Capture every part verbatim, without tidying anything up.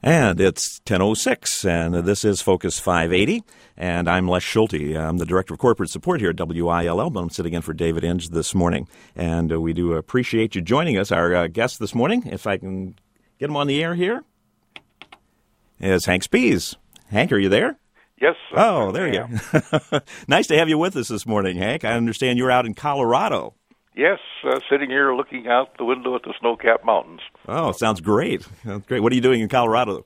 And it's ten oh six, and this is Focus five eighty, and I'm Les Schulte. I'm the Director of Corporate Support here at W I L L, but I'm sitting in for David Inge this morning. And uh, we do appreciate you joining us. Our uh, guest this morning, if I can get him on the air here, is Hank Spies. Hank, are you there? Yes. Oh, there you go. Nice to have you with us this morning, Hank. I understand you're out in Colorado. Yes, uh, sitting here looking out the window at the snow-capped mountains. Oh, sounds great. Sounds great. What are you doing in Colorado?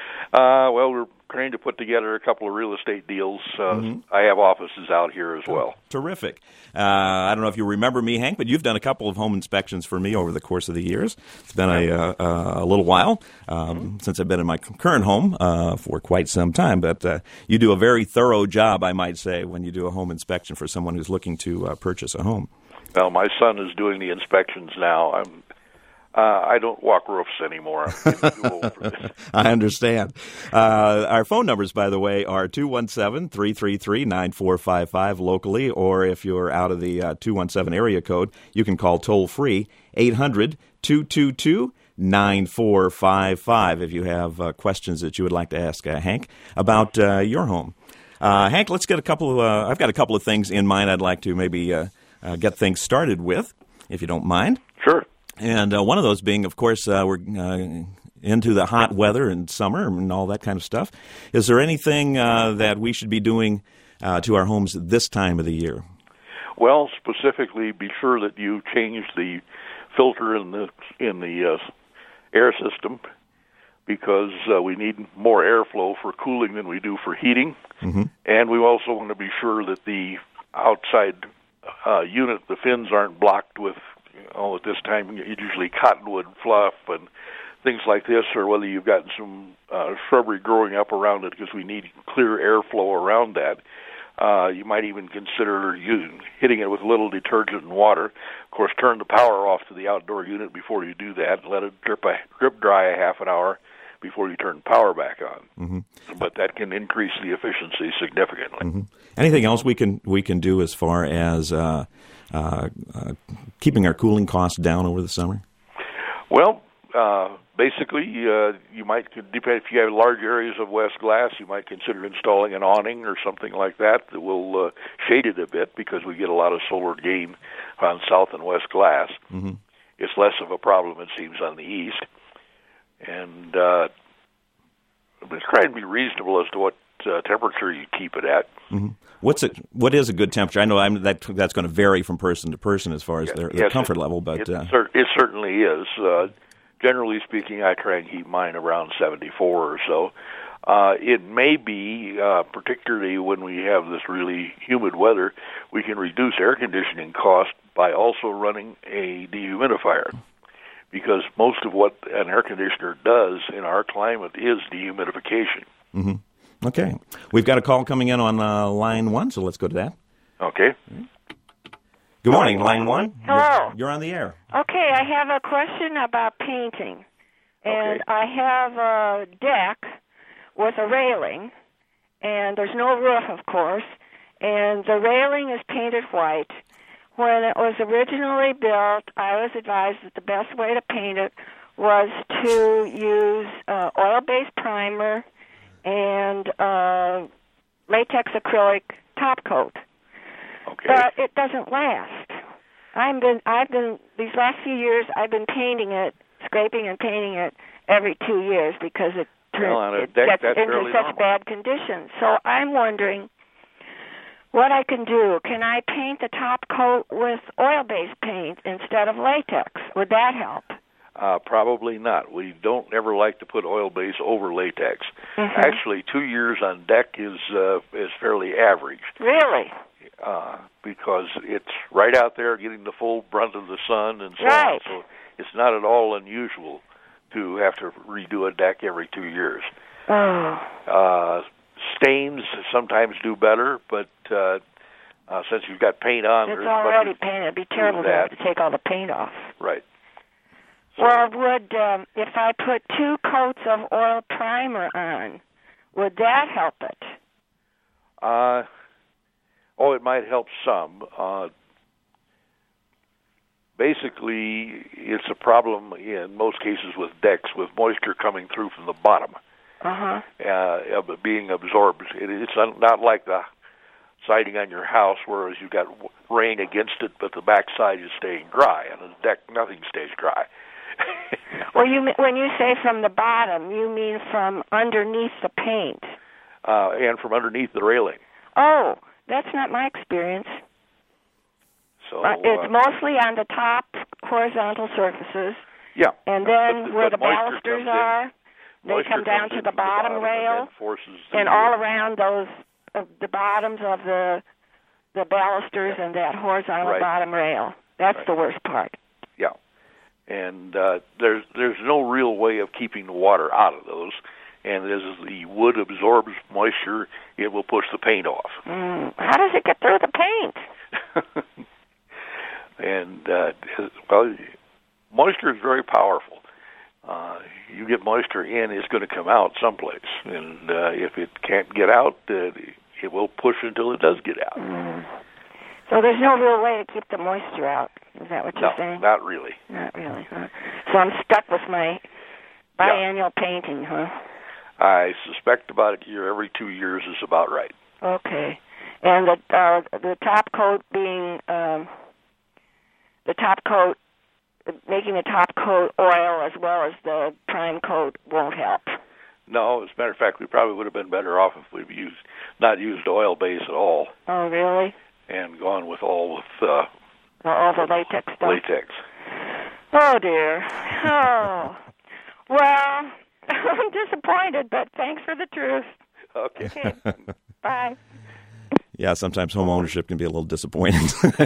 Uh, well, we're trying to put together a couple of real estate deals. Uh, mm-hmm. I have offices out here as well. Oh, terrific. Uh, I don't know if you remember me, Hank, but you've done a couple of home inspections for me over the course of the years. It's been a, uh, a little while um, mm-hmm. since I've been in my current home uh, for quite some time, but uh, you do a very thorough job, I might say, when you do a home inspection for someone who's looking to uh, purchase a home. Well, my son is doing the inspections now. I'm, uh, I don't walk roofs anymore. I'm getting too old for this. I understand. Uh, our phone numbers, by the way, are two one seven, three three three, nine four five five locally, or if you're out of the uh, two one seven area code, you can call toll-free eight hundred, two two two, nine four five five if you have uh, questions that you would like to ask uh, Hank about uh, your home. Uh, Hank, let's get a couple of, uh, I've got a couple of things in mind I'd like to maybe uh, Uh, get things started with, if you don't mind. Sure. And uh, one of those being, of course, uh, we're uh, into the hot weather and summer and all that kind of stuff. Is there anything uh, that we should be doing uh, to our homes this time of the year? Well, specifically, be sure that you change the filter in the in the uh, air system, because uh, we need more airflow for cooling than we do for heating. Mm-hmm. And we also want to be sure that the outside Uh, unit, the fins aren't blocked with, you know, at this time, usually cottonwood fluff and things like this, or whether you've got some uh, shrubbery growing up around it, because we need clear airflow around that. Uh, you might even consider using, hitting it with a little detergent and water. Of course, turn the power off to the outdoor unit before you do that, and let it drip, a, drip dry a half an hour before you turn power back on. Mm-hmm. But that can increase the efficiency significantly. Mm-hmm. Anything else we can we can do as far as uh, uh, uh, keeping our cooling costs down over the summer? Well, uh, basically, uh, you might, depend if you have large areas of west glass, you might consider installing an awning or something like that that will uh, shade it a bit, because we get a lot of solar gain on south and west glass. Mm-hmm. It's less of a problem, it seems, on the east. And uh, but try and be reasonable as to what uh, temperature you keep it at. Mm-hmm. What's it? What is a good temperature? I know I'm, that that's going to vary from person to person as far as their, their yes, comfort it, level, but it, uh, cer- it certainly is. Uh, generally speaking, I try and keep mine around seventy-four or so. Uh, it may be, uh, particularly when we have this really humid weather, we can reduce air conditioning cost by also running a dehumidifier, because most of what an air conditioner does in our climate is dehumidification. Mm-hmm. Okay. We've got a call coming in on uh, line one, so let's go to that. Okay. Good morning, line one. Hello. You're, you're on the air. Okay, I have a question about painting. And okay. I have a deck with a railing, and there's no roof, of course, and the railing is painted white. When it was originally built, I was advised that the best way to paint it was to use uh, oil-based primer and uh, latex acrylic top coat. Okay. But it doesn't last. I've been, I've been, these last few years, I've been painting it, scraping and painting it every two years because it, well, on a it deck, gets that's into fairly such normal. bad condition. So I'm wondering what I can do. Can I paint the top coat with oil-based paint instead of latex? Would that help? Uh, probably not. We don't ever like to put oil base over latex. Mm-hmm. Actually, two years on deck is uh, is fairly average. Really? Uh, because it's right out there getting the full brunt of the sun and so right. on. So it's not at all unusual to have to redo a deck every two years. Oh. Uh, stains sometimes do better, but uh, uh, since you've got paint on, it's there's already much painted. It'd be terrible to have to take all the paint off. Right. So, well, would um, if I put two coats of oil primer on, would that help it? Uh, oh, it might help some. Uh, basically, it's a problem in most cases with decks with moisture coming through from the bottom. uh-huh. uh, being absorbed. It, it's not like the siding on your house, whereas you got rain against it, but the backside is staying dry. On the deck, nothing stays dry. Well, you when you say from the bottom, you mean from underneath the paint, uh, and from underneath the railing. Oh, that's not my experience. So uh, it's uh, mostly on the top horizontal surfaces. Yeah, and then but, where but the balusters are, they come down to the bottom, the bottom rail, and, forces the, and all around those uh, the bottoms of the the balusters and that horizontal right. bottom rail. That's right. the worst part. Yeah, and uh, there's there's no real way of keeping the water out of those. And as the wood absorbs moisture, it will push the paint off. Mm. How does it get through the paint? and uh, well, moisture is very powerful. Uh, you get moisture in, it's going to come out someplace, and uh, if it can't get out, uh, it will push until it does get out. Mm. So there's no real way to keep the moisture out. Is that what you're no, saying? not really. Not really. Huh? So I'm stuck with my biannual yeah. painting, huh? I suspect about a year every two years is about right. Okay, and the uh, the top coat being um, the top coat, making the top coat oil as well as the prime coat won't help. No, as a matter of fact, we probably would have been better off if we'd used not used oil base at all. Oh, really? And gone with all with uh, all the latex stuff. Latex. Oh dear. Oh, well. I'm disappointed, but thanks for the truth. Okay. okay. Bye. Yeah, sometimes home ownership can be a little disappointing.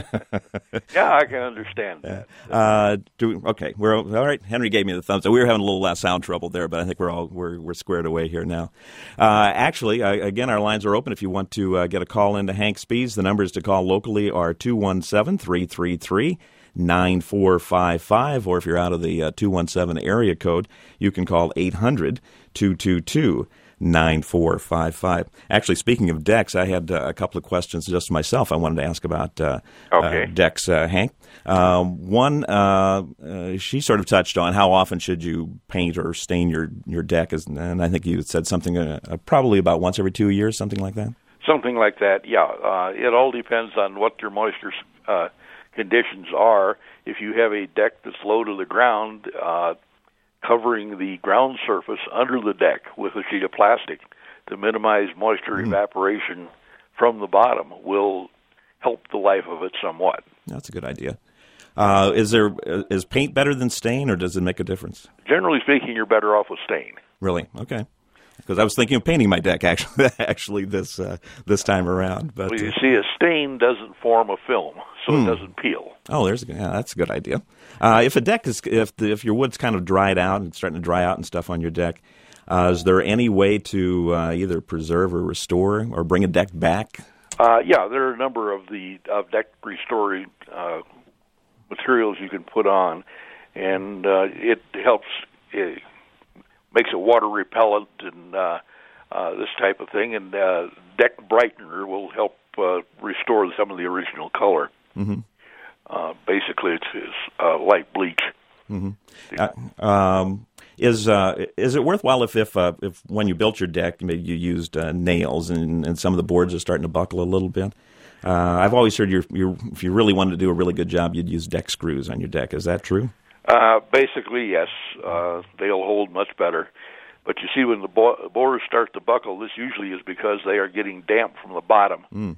Yeah, I can understand that. Uh, do, okay, we're all right. Henry gave me the thumbs up. We were having a little less sound trouble there, but I think we're all we're we're squared away here now. Uh, actually, uh, again, our lines are open. If you want to uh, get a call into Hank Spees, the numbers to call locally are two one seven, three three three, nine four five five, or if you're out of the uh, two one seven area code, you can call eight hundred, two two two, nine four five five. Actually, speaking of decks, I had uh, a couple of questions just myself I wanted to ask about uh, okay. uh, decks, uh, Hank. Um, one, uh, uh, she sort of touched on how often should you paint or stain your, your deck, and I think you said something uh, uh, probably about once every two years, something like that? Something like that, yeah. Uh, it all depends on what your moisture uh, conditions are. If you have a deck that's low to the ground, uh, covering the ground surface under the deck with a sheet of plastic to minimize moisture mm. evaporation from the bottom will help the life of it somewhat. That's a good idea. Uh, is there is paint better than stain, or does it make a difference? Generally speaking, you're better off with stain. Really? Okay. Because I was thinking of painting my deck actually, actually this uh, this time around. But well, you uh, see, a stain doesn't form a film, so hmm. it doesn't peel. Oh, there's a, yeah, that's a good idea. Uh, if a deck is if the, if your wood's kind of dried out and starting to dry out and stuff on your deck, uh, is there any way to uh, either preserve or restore or bring a deck back? Uh, yeah, there are a number of the of deck restoring uh, materials you can put on, and uh, it helps. It makes it water repellent and uh, uh, this type of thing, and uh, deck brightener will help uh, restore some of the original color. Mm-hmm. Uh, basically, it's, it's uh, light bleach. Mm-hmm. Uh, um, is uh, is it worthwhile if if, uh, if when you built your deck, maybe you used uh, nails and, and some of the boards are starting to buckle a little bit? Uh, I've always heard you're, you're, if you really wanted to do a really good job, you'd use deck screws on your deck. Is that true? Uh, basically, yes. Uh, they'll hold much better. But you see, when the bo- boards start to buckle, this usually is because they are getting damp from the bottom. Mm.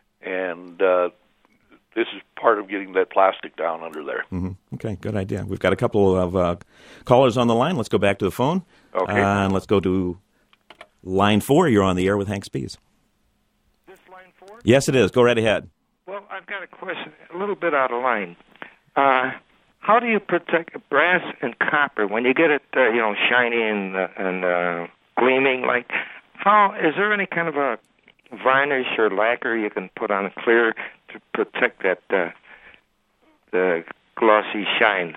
And uh, this is part of getting that plastic down under there. Mm-hmm. Okay, good idea. We've got a couple of uh, callers on the line. Let's go back to the phone. Okay. Uh, and let's go to line four. You're on the air with Hank Spees. This line four? Yes, it is. Go right ahead. Well, I've got a question, a little bit out of line. Uh, how do you protect brass and copper when you get it, uh, you know, shiny and uh, and uh, gleaming? Like, how is there any kind of a varnish or lacquer you can put on clear to protect that uh, the glossy shine?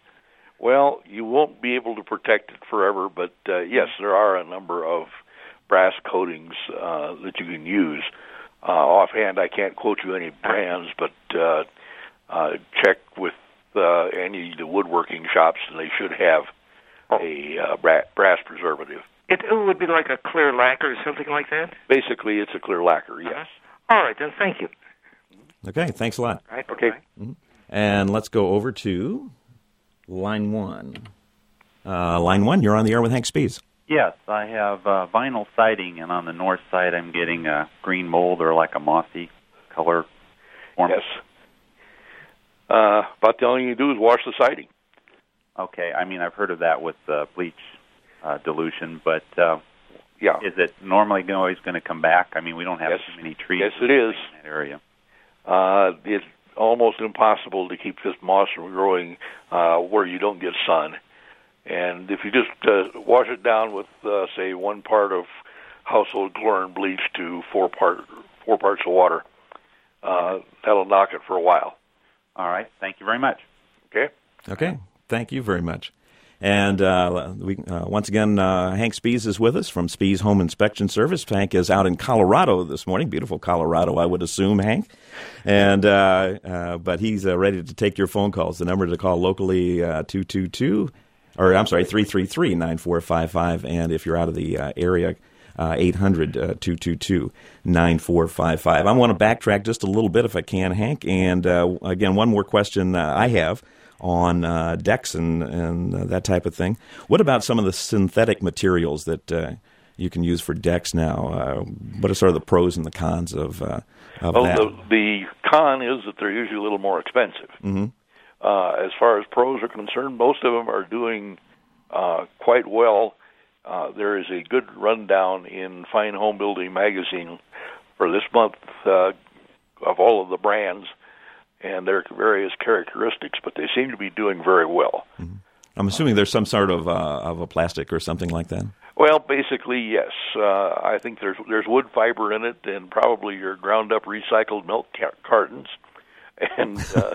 Well, you won't be able to protect it forever, but uh, yes, there are a number of brass coatings uh, that you can use. Uh, offhand, I can't quote you any brands, but uh, uh, check with uh, any of the woodworking shops, and they should have a uh, bra- brass preservative. It, it would be like a clear lacquer or something like that? Basically, it's a clear lacquer, yes. All right, then, thank you. Okay, thanks a lot. All right, Okay. Mm-hmm. And let's go over to line one. Uh, line one, you're on the air with Hank Spees. Yes, I have uh, vinyl siding, and on the north side I'm getting a green mold or like a mossy color form. Yes. Uh, about the only thing you do is wash the siding. Okay, I mean, I've heard of that with uh, bleach uh, dilution, but uh, yeah. is it normally always going to come back? I mean, we don't have yes. too many trees yes, it is. in that area. Uh, it's almost impossible to keep this moss from growing uh, where you don't get sun. And if you just uh, wash it down with, uh, say, one part of household chlorine bleach to four part four parts of water, uh, that'll knock it for a while. All right. Thank you very much. Okay. Okay. Thank you very much. And uh, we, uh, once again, uh, Hank Spees is with us from Spees Home Inspection Service. Hank is out in Colorado this morning. Beautiful Colorado, I would assume, Hank. And uh, uh, but he's uh, ready to take your phone calls. The number to call locally, uh, two two two, or I'm sorry, three three three, nine four five five. And if you're out of the uh, area, uh, eight hundred, two two two, nine four five five. I want to backtrack just a little bit if I can, Hank. And uh, again, one more question uh, I have on uh, decks and, and uh, that type of thing. What about some of the synthetic materials that uh, you can use for decks now? Uh, what are sort of the pros and the cons of, uh, of well, that? The, the con is that they're usually a little more expensive. Mm-hmm. Uh, as far as pros are concerned, most of them are doing uh, quite well. Uh, there is a good rundown in Fine Home Building magazine for this month uh, of all of the brands and their various characteristics, but they seem to be doing very well. Mm-hmm. I'm assuming there's some sort of uh, of a plastic or something like that. Well, basically, yes. Uh, I think there's there's wood fiber in it, and probably your ground up recycled milk ca- cartons, and uh,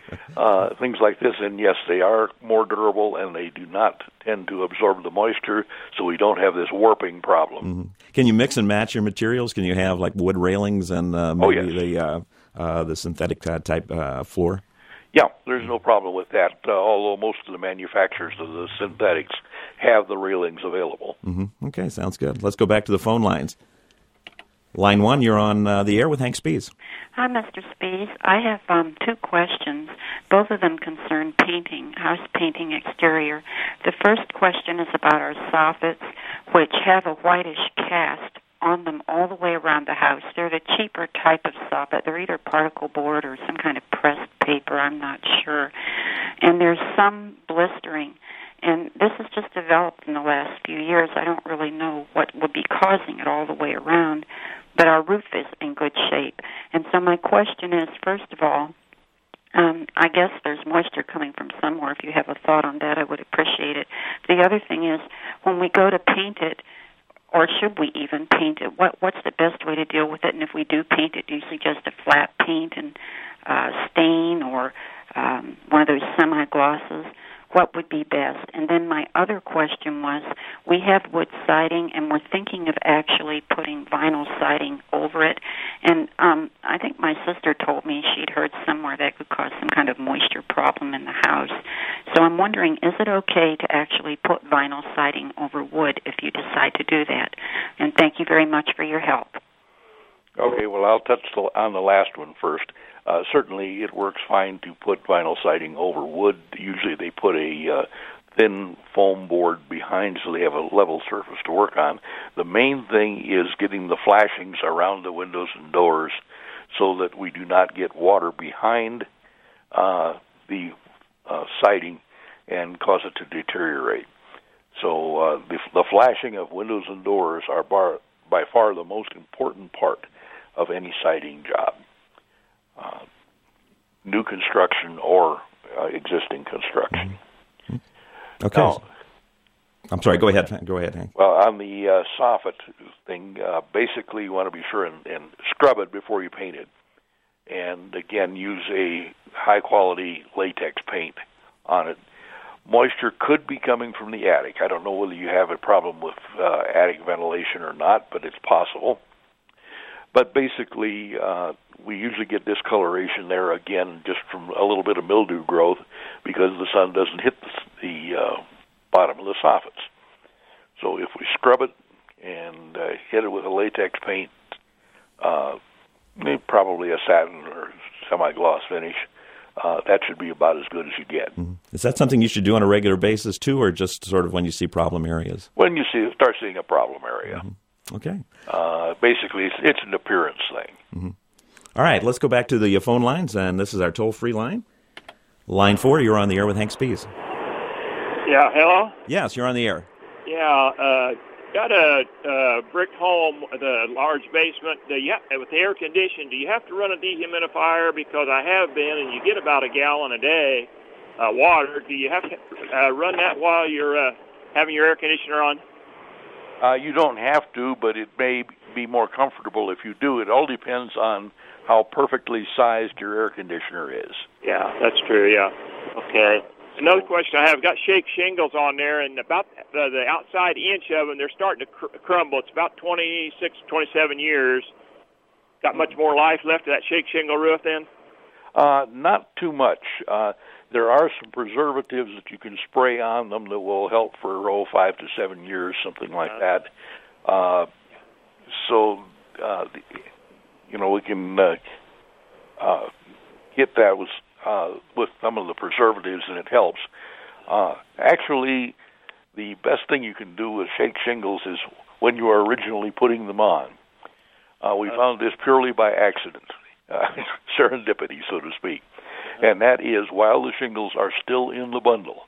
uh, things like this. And yes, they are more durable, and they do not tend to absorb the moisture, so we don't have this warping problem. Mm-hmm. Can you mix and match your materials? Can you have like wood railings and uh, maybe oh, yes. the uh, uh, the synthetic uh, type uh, floor? Yeah, there's no problem with that, uh, although most of the manufacturers of the synthetics have the railings available. Mm-hmm. Okay, sounds good. Let's go back to the phone lines. Line one, you're on uh, the air with Hank Spees. Hi, Mister Spees. I have um, two questions. Both of them concern painting, house painting exterior. The first question is about our soffits, which have a whitish cast on them all the way around the house. They're the cheaper type of soffit. They're either particle board or some kind of pressed paper, I'm not sure. And there's some blistering. And this has just developed in the last few years. I don't really know what would be causing it all the way around, but our roof is in good shape. And so my question is, first of all, um, I guess there's moisture coming from somewhere. If you have a thought on that, I would appreciate it. The other thing is, when we go to paint it, or should we even paint it? What What's the best way to deal with it? And if we do paint it, do you suggest a flat paint and uh, stain or um, one of those semi-glosses? What would be best? And then my other question was, we have wood siding, and we're thinking of actually putting vinyl siding over it. And um, I think my sister told me she'd heard somewhere that could cause some kind of moisture problem in the house. So I'm wondering, is it okay to actually put vinyl siding over wood if you decide to do that? And thank you very much for your help. Okay, well, I'll touch on the last one first. Uh, certainly, it works fine to put vinyl siding over wood. Usually, they put a uh, thin foam board behind so they have a level surface to work on. The main thing is getting the flashings around the windows and doors so that we do not get water behind uh, the uh, siding and cause it to deteriorate. So uh, the, the flashing of windows and doors are bar, by far the most important part of any siding job. Uh, new construction or uh, existing construction. Mm-hmm. Okay. Now, I'm sorry, go ahead. Go ahead, Hank. Well, on the uh, soffit thing, uh, basically you want to be sure and, and scrub it before you paint it. And again, use a high-quality latex paint on it. Moisture could be coming from the attic. I don't know whether you have a problem with uh, attic ventilation or not, but it's possible. But basically, uh, we usually get discoloration there, again, just from a little bit of mildew growth because the sun doesn't hit the, the uh, bottom of the soffits. So if we scrub it and uh, hit it with a latex paint, uh, probably a satin or semi-gloss finish, uh, that should be about as good as you get. Mm-hmm. Is that something you should do on a regular basis too, or just sort of when you see problem areas? When you see start seeing a problem area. Mm-hmm. Okay. Uh, basically, it's, it's an appearance thing. Mm-hmm. All right, let's go back to the phone lines, and this is our toll-free line. Line four, you're on the air with Hank Spees. Yeah, hello? Yes, you're on the air. Yeah, uh, got a uh, brick home, the large basement. Do you have, with the air conditioning, do you have to run a dehumidifier? Because I have been, and you get about a gallon a day uh, water. Do you have to uh, run that while you're uh, having your air conditioner on? Uh, you don't have to, but it may be more comfortable if you do. It all depends on how perfectly sized your air conditioner is. Yeah, that's true, yeah. Okay. Another question I have, got shake shingles on there, and about the, the outside inch of them, they're starting to cr- crumble. It's about twenty-six, twenty-seven years. Got much more life left of that shake shingle roof then? Uh, not too much. Uh, there are some preservatives that you can spray on them that will help for, oh, five to seven years, something like that. Uh, so, uh, you know, we can uh, uh, get that with uh, with some of the preservatives, and it helps. Uh, actually, the best thing you can do with shake shingles is when you are originally putting them on. Uh, we found this purely by accident, uh, serendipity, so to speak. And that is, while the shingles are still in the bundle,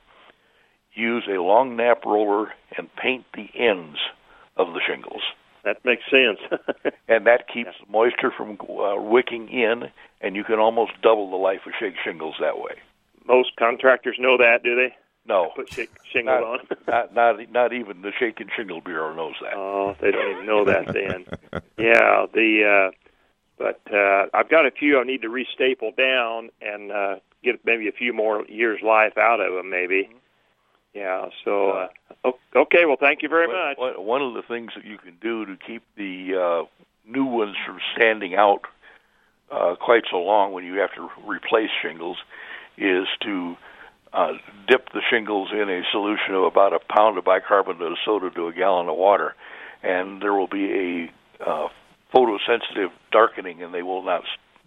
use a long nap roller and paint the ends of the shingles. That makes sense. And that keeps yeah. moisture from uh, wicking in, and you can almost double the life of shake shingles that way. Most contractors know that, do they? No. Put shake shingles not, on. not, not, not even the Shake and Shingle Bureau knows that. Oh, they don't even know that then. Yeah, the... Uh, But uh, I've got a few I need to restaple down and uh, get maybe a few more years' life out of them, maybe. Yeah, so, uh, okay, well, thank you very much. One of the things that you can do to keep the uh, new ones from standing out uh, quite so long when you have to replace shingles is to uh, dip the shingles in a solution of about a pound of bicarbonate of soda to a gallon of water, and there will be a uh, photosensitive darkening, and they will not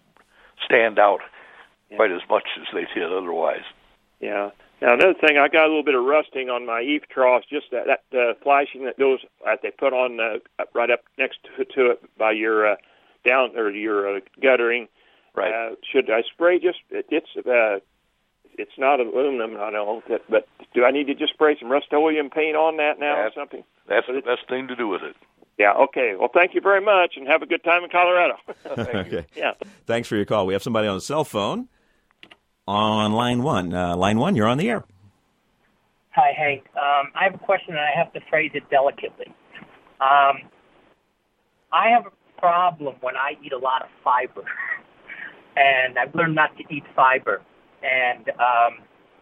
stand out yeah. quite as much as they did otherwise. Yeah. Now, another thing, I got a little bit of rusting on my eave troughs, just that, that uh, flashing that goes, that they put on uh, right up next to, to it by your uh, down, or your uh, guttering. Right. Uh, should I spray just, it, it's uh, it's not aluminum, I know, but do I need to just spray some Rust-Oleum paint on that now that, or something? That's the best thing to do with it. Yeah, okay. Well, thank you very much, and have a good time in Colorado. Okay. Yeah. Thanks for your call. We have somebody on the cell phone on line one. Uh, line one, you're on the air. Hi, Hank. Um, I have a question, and I have to phrase it delicately. Um, I have a problem when I eat a lot of fiber, and I've learned not to eat fiber. And um,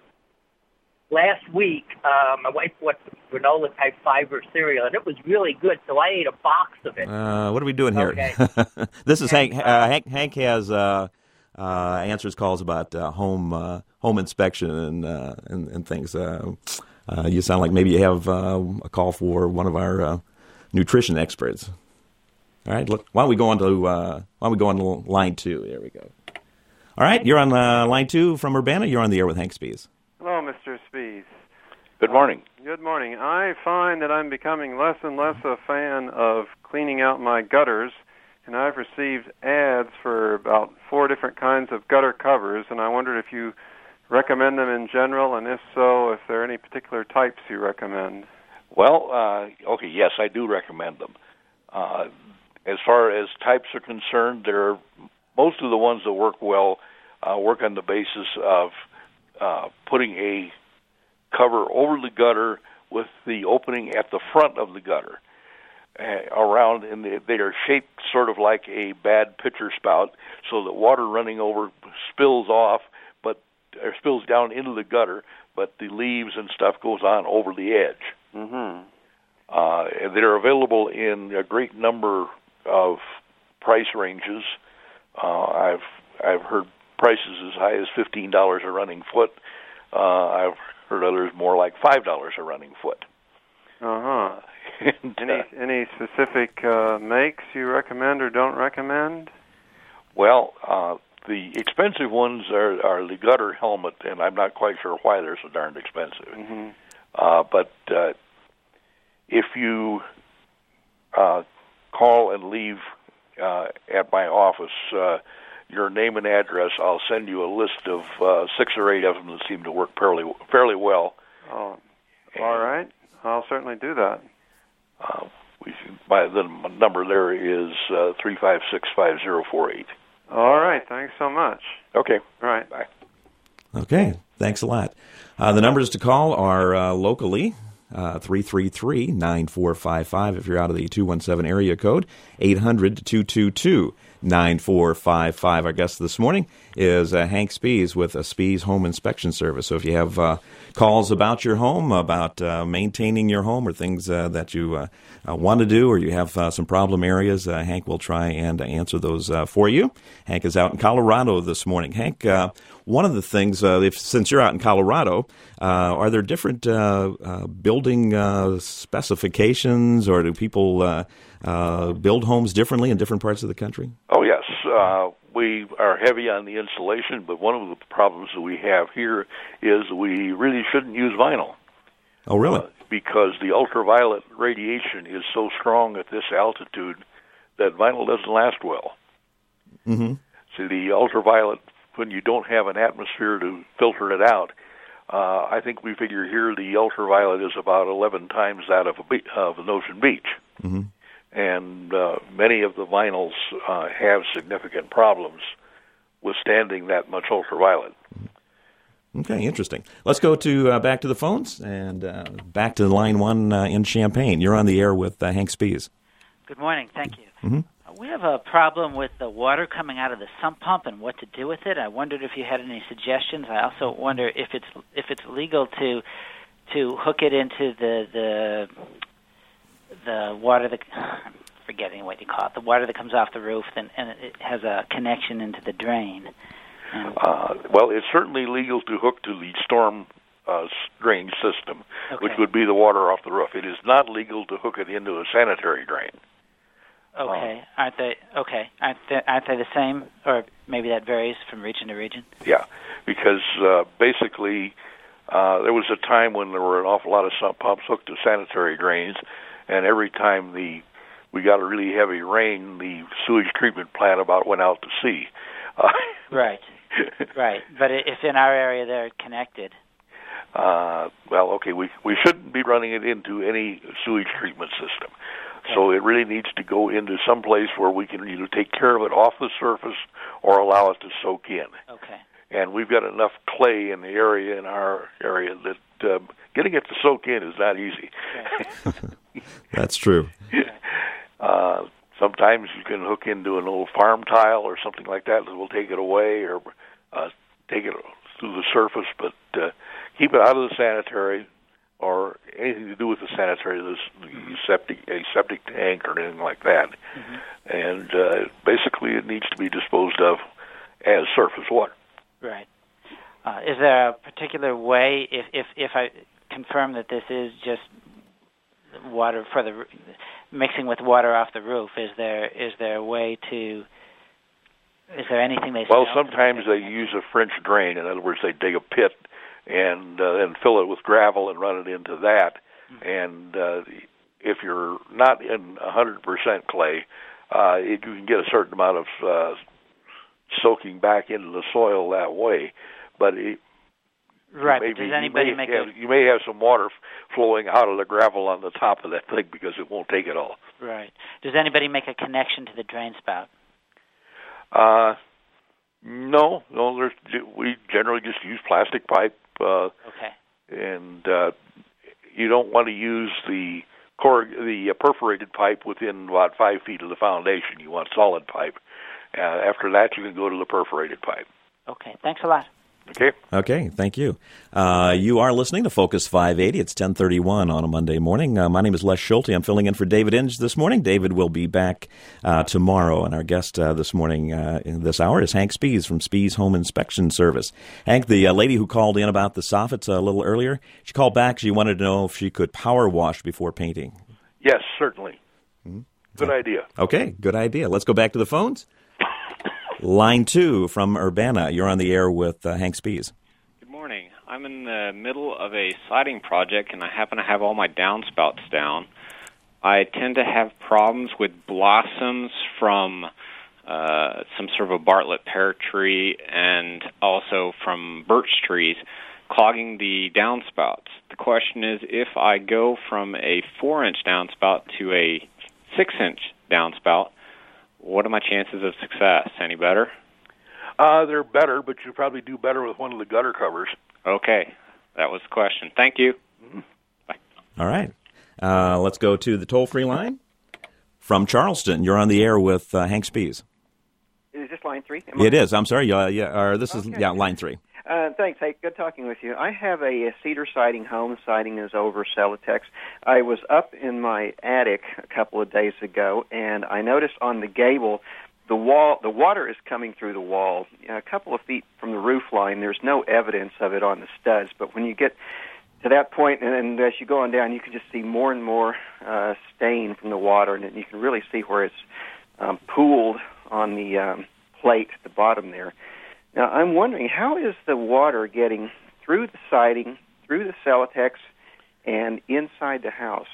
last week, uh, my wife bought granola-type fiber cereal, and it was really good, so I ate a box of it. Uh, what are we doing here? Okay. This is and, Hank. Uh, Hank. Hank has uh, uh, answers calls about uh, home uh, home inspection and uh, and, and things. Uh, uh, you sound like maybe you have uh, a call for one of our uh, nutrition experts. All right. Look, why don't we go on to uh, why don't we go on to line two? There we go. All right, you're on uh, line two from Urbana. You're on the air with Hank Spees. Hello, Mister Spees. Good morning. Good morning. I find that I'm becoming less and less a fan of cleaning out my gutters, and I've received ads for about four different kinds of gutter covers, and I wondered if you recommend them in general, and if so, if there are any particular types you recommend. Well, uh, okay, yes, I do recommend them. Uh, as far as types are concerned, there are most of the ones that work well uh, work on the basis of uh, putting a cover over the gutter with the opening at the front of the gutter uh, around, and they, they are shaped sort of like a bad pitcher spout, so that water running over spills off, but or spills down into the gutter, but the leaves and stuff goes on over the edge. Mm-hmm. Uh, and they're available in a great number of price ranges. Uh, I've I've heard prices as high as fifteen dollars a running foot. Uh, I've heard others more like five dollars a running foot. Uh-huh. And, any, uh, any specific uh, makes you recommend or don't recommend? Well, uh, the expensive ones are, are the gutter helmet, and I'm not quite sure why they're so darn expensive. Mm-hmm. Uh, but uh, if you uh, call and leave uh, at my office uh, your name and address, I'll send you a list of uh, six or eight of them that seem to work fairly fairly well. Oh, all right. I'll certainly do that. Uh, we by the number there is uh, three five six five zero four eight. All right. Thanks so much. Okay. All right. Bye. Okay. Thanks a lot. Uh, the numbers to call are uh, locally, uh, three three three, nine four five five if you're out of the two one seven area code, eight hundred, two two two, nine four five five. Our guest this morning is uh, Hank Spies with a Spies Home Inspection Service. So if you have uh, calls about your home, about uh, maintaining your home, or things uh, that you uh, uh, want to do, or you have uh, some problem areas, uh, Hank will try and uh, answer those uh, for you. Hank is out in Colorado this morning. Hank, uh, one of the things, uh, if since you're out in Colorado, uh, are there different uh, uh, building uh, specifications, or do people uh, uh, build homes differently in different parts of the country? Oh, yes. Uh, we are heavy on the insulation, but one of the problems that we have here is we really shouldn't use vinyl. Oh, really? Uh, because the ultraviolet radiation is so strong at this altitude that vinyl doesn't last well. Mm-hmm. So the ultraviolet, when you don't have an atmosphere to filter it out, uh, I think we figure here the ultraviolet is about eleven times that of, a be- of an ocean beach. Mm-hmm. And uh, many of the vinyls uh, have significant problems withstanding that much ultraviolet. Okay, interesting. Let's go to uh, back to the phones and uh, back to line one uh, in Champaign. You're on the air with uh, Hank Spies. Good morning. Thank you. Mm-hmm. Uh, we have a problem with the water coming out of the sump pump and what to do with it. I wondered if you had any suggestions. I also wonder if it's if it's legal to to hook it into the the the water that I'm forgetting what you call it, the water that comes off the roof, and, and it has a connection into the drain. And, uh, well, it's certainly legal to hook to the storm uh, drain system, okay. which would be the water off the roof. It is not legal to hook it into a sanitary drain. Okay, uh, aren't they? Okay, aren't they, aren't they the same, or maybe that varies from region to region? Yeah, because uh, basically uh, there was a time when there were an awful lot of sump pumps hooked to sanitary drains. And every time the we got a really heavy rain, the sewage treatment plant about went out to sea. Uh, right, right. But if in our area they're connected. Uh, well, okay, we we shouldn't be running it into any sewage treatment system. Okay. So it really needs to go into some place where we can either take care of it off the surface or allow it to soak in. Okay. And we've got enough clay in the area, in our area, that uh, getting it to soak in is not easy. Right. That's true. uh, sometimes you can hook into an old farm tile or something like that that will take it away, or uh, take it through the surface, but uh, keep it out of the sanitary or anything to do with the sanitary, this septic, a septic tank or anything like that. Mm-hmm. And uh, basically it needs to be disposed of as surface water. Right. Uh, is there a particular way, if, if, if I confirm that this is just water for the mixing with water off the roof, is there is there a way to, is there anything they well sometimes they use a French drain. In other words, they dig a pit and uh, then fill it with gravel and run it into that. Mm-hmm. And uh, if you're not in one hundred percent clay, uh, it, you can get a certain amount of uh, soaking back into the soil that way. But it, right, maybe, but does anybody you may make have, a... you may have some water flowing out of the gravel on the top of that thing because it won't take it all. Right. Does anybody make a connection to the drain spout? Uh, no, no. There's, we generally just use plastic pipe. Uh, okay. And uh, you don't want to use the cor- the uh, perforated pipe within about five feet of the foundation. You want solid pipe. Uh, after that, you can go to the perforated pipe. Okay. Thanks a lot. Okay. Okay, thank you. Uh, you are listening to Focus five eighty. It's ten thirty-one on a Monday morning. Uh, my name is Les Schulte. I'm filling in for David Inge this morning. David will be back uh, tomorrow, and our guest uh, this morning, uh, in this hour, is Hank Spies from Spies Home Inspection Service. Hank, the uh, lady who called in about the soffits a little earlier, she called back. She wanted to know if she could power wash before painting. Yes, certainly. Mm-hmm. Good idea. Okay, good idea. Let's go back to the phones. Line two from Urbana. You're on the air with uh, Hank Spies. Good morning. I'm in the middle of a siding project, and I happen to have all my downspouts down. I tend to have problems with blossoms from uh, some sort of a Bartlett pear tree and also from birch trees clogging the downspouts. The question is, if I go from a four-inch downspout to a six-inch downspout, what are my chances of success? Any better? Uh, they're better, but you probably do better with one of the gutter covers. Okay. That was the question. Thank you. Mm-hmm. Bye. All right. Uh, let's go to the toll-free line from Charleston. You're on the air with uh, Hank Spies. Is this line three? Am it I... is. I'm sorry. Uh, yeah, or this is okay. yeah, line three. Uh, thanks. Hey, good talking with you. I have a, a cedar siding home. Siding is over Celotex. I was up in my attic a couple of days ago, and I noticed on the gable, the wall, the water is coming through the wall a couple of feet from the roof line. There's no evidence of it on the studs, but when you get to that point, and, and as you go on down, you can just see more and more uh, stain from the water, and you can really see where it's um, pooled on the um, plate at the bottom there. Now, I'm wondering, how is the water getting through the siding, through the Celotex, and inside the house?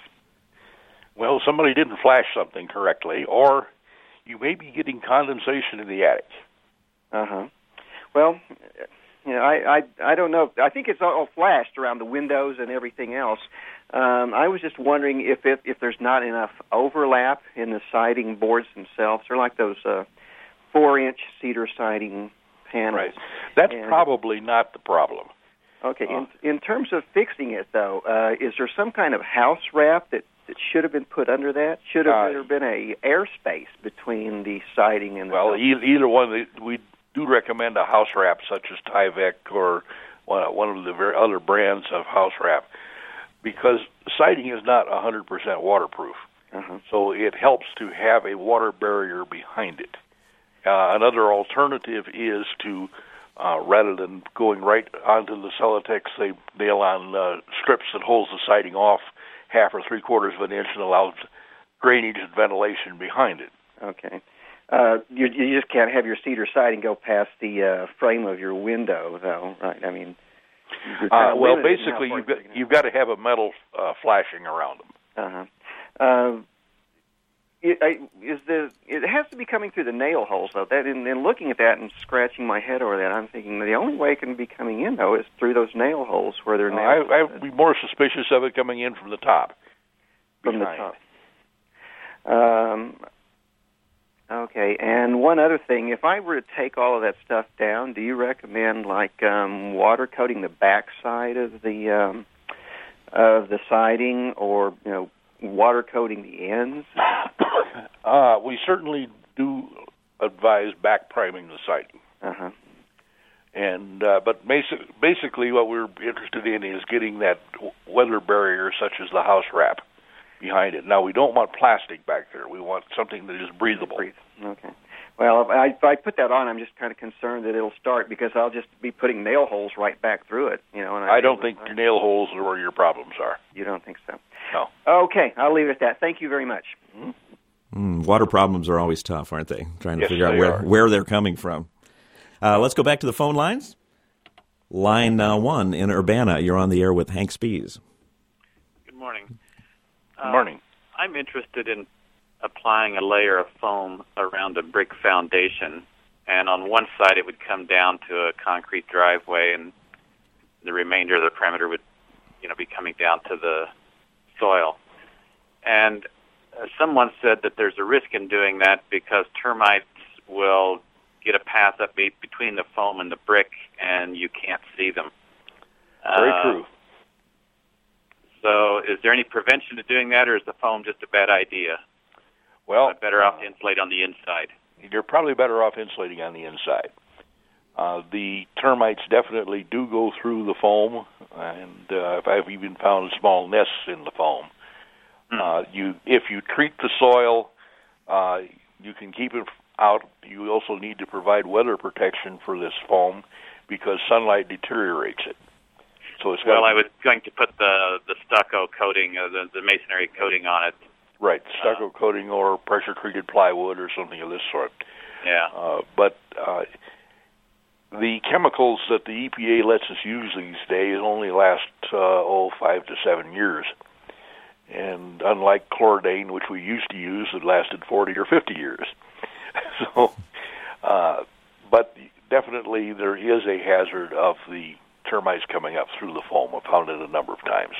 Well, somebody didn't flash something correctly, or you may be getting condensation in the attic. Uh-huh. Well, you know, I, I, I don't know. I think it's all flashed around the windows and everything else. Um, I was just wondering if it, if there's not enough overlap in the siding boards themselves. They're like those uh, four-inch cedar siding panels. Right. That's and, probably not the problem. Okay. Uh, in, in terms of fixing it, though, uh, is there some kind of house wrap that, that should have been put under that? Should have uh, there been a airspace between the siding and the well, house? e- either one. We do recommend a house wrap such as Tyvek or one, one of the very other brands of house wrap, because siding is not one hundred percent waterproof. Uh-huh. So it helps to have a water barrier behind it. Uh, another alternative is to, uh, rather than going right onto the Celotex, they nail on uh, strips that holds the siding off half or three quarters of an inch and allows drainage and ventilation behind it. Okay. Uh, you, you just can't have your cedar siding go past the uh, frame of your window, though, right? I mean, uh, well, basically, you've got you've got to have a metal uh, flashing around them. Uh-huh. Uh It, I, is the it has to be coming through the nail holes, though. That in, in looking at that and scratching my head over that, I'm thinking the only way it can be coming in, though, is through those nail holes where they're nailed. I, I would be more suspicious of it coming in from the top. From behind. the top. Um. Okay, and one other thing, if I were to take all of that stuff down, do you recommend like um, water coating the back side of the um, of the siding, or you know, water coating the ends? Uh, we certainly do advise back priming the siding. Uh-huh. And uh, but basic, basically, what we're interested in is getting that weather barrier, such as the house wrap, behind it. Now, we don't want plastic back there. We want something that is breathable. Breathe. Okay. Well, if I, if I put that on, I'm just kind of concerned that it'll start, because I'll just be putting nail holes right back through it. You know. And I, I don't think your nail holes are where your problems are. You don't think so? No. Okay, I'll leave it at that. Thank you very much. Mm-hmm. Mm, water problems are always tough, aren't they? Trying to yes, figure out where, are. where they're coming from. Uh, let's go back to the phone lines. Line uh, one in Urbana. You're on the air with Hank Spies. Good morning. Good morning. Uh, I'm interested in applying a layer of foam around a brick foundation, and on one side it would come down to a concrete driveway, and the remainder of the perimeter would, you know, be coming down to the soil. And uh, someone said that there's a risk in doing that because termites will get a path up be- between the foam and the brick, and you can't see them. Very uh, true. So is there any prevention to doing that, or is the foam just a bad idea? Well, I'm better off to insulate on the inside. You're probably better off insulating on the inside. Uh, the termites definitely do go through the foam, and uh, I've even found small nests in the foam. Uh, you, if you treat the soil, uh, you can keep it out. You also need to provide weather protection for this foam because sunlight deteriorates it. So it's well, I was going to put the the stucco coating, uh, the the masonry coating on it. Right, stucco uh, coating or pressure treated plywood or something of this sort. Yeah. Uh, but uh, the chemicals that the E P A lets us use these days only last uh, oh five to seven years. And unlike chlordane, which we used to use, it lasted forty or fifty years. so, uh, but definitely there is a hazard of the termites coming up through the foam. I've found it a number of times.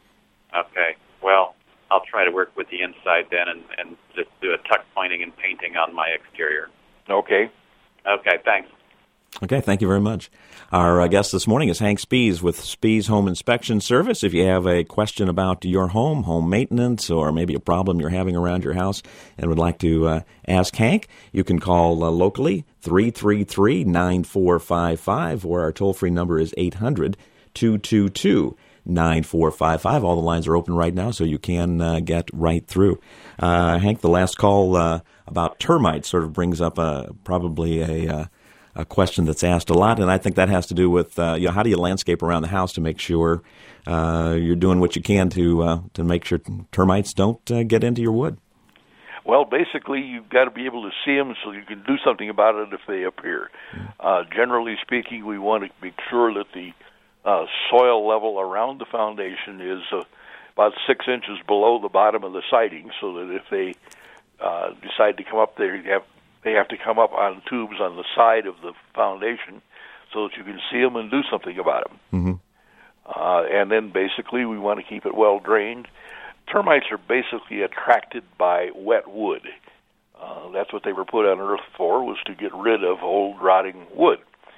Okay. Well, I'll try to work with the inside then and, and just do a tuck pointing and painting on my exterior. Okay. Okay, thanks. Okay, thank you very much. Our uh, guest this morning is Hank Spies with Spies Home Inspection Service. If you have a question about your home, home maintenance, or maybe a problem you're having around your house and would like to uh, ask Hank, you can call uh, locally three three three, nine four five five, or our toll-free number is eight hundred, two two two, nine four five five. All the lines are open right now, so you can uh, get right through. Uh, Hank, the last call uh, about termites sort of brings up a, probably a... Uh, a question that's asked a lot, and I think that has to do with uh, you know, how do you landscape around the house to make sure uh, you're doing what you can to uh, to make sure termites don't uh, get into your wood. Well, basically, you've got to be able to see them so you can do something about it if they appear. Uh, generally speaking, we want to make sure that the uh, soil level around the foundation is uh, about six inches below the bottom of the siding, so that if they uh, decide to come up there, you have They have to come up on tubes on the side of the foundation so that you can see them and do something about them. Mm-hmm. Uh, and then basically we want to keep it well drained. Termites are basically attracted by wet wood. Uh, that's what they were put on Earth for, was to get rid of old rotting wood.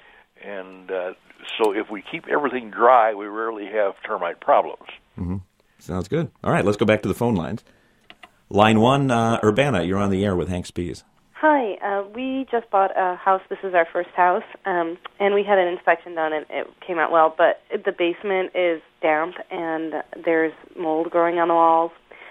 And uh, so if we keep everything dry, we rarely have termite problems. Mm-hmm. Sounds good. All right, let's go back to the phone lines. Line one, uh, Urbana, you're on the air with Hank Spies. Hi, uh, we just bought a house. This is our first house, um, and we had an inspection done, and it came out well. But the basement is damp, and there's mold growing on the walls.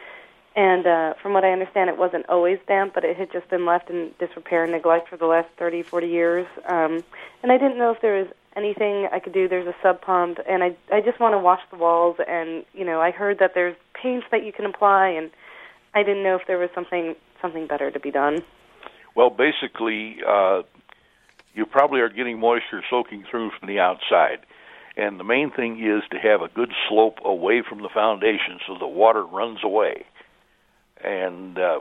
And uh, from what I understand, it wasn't always damp, but it had just been left in disrepair and neglect for the last thirty, forty years. Um, and I didn't know if there was anything I could do. There's a sub pump, and I I just want to wash the walls. And you know, I heard that there's paints that you can apply, and I didn't know if there was something something better to be done. Well, basically, uh, you probably are getting moisture soaking through from the outside. And the main thing is to have a good slope away from the foundation so the water runs away. And uh,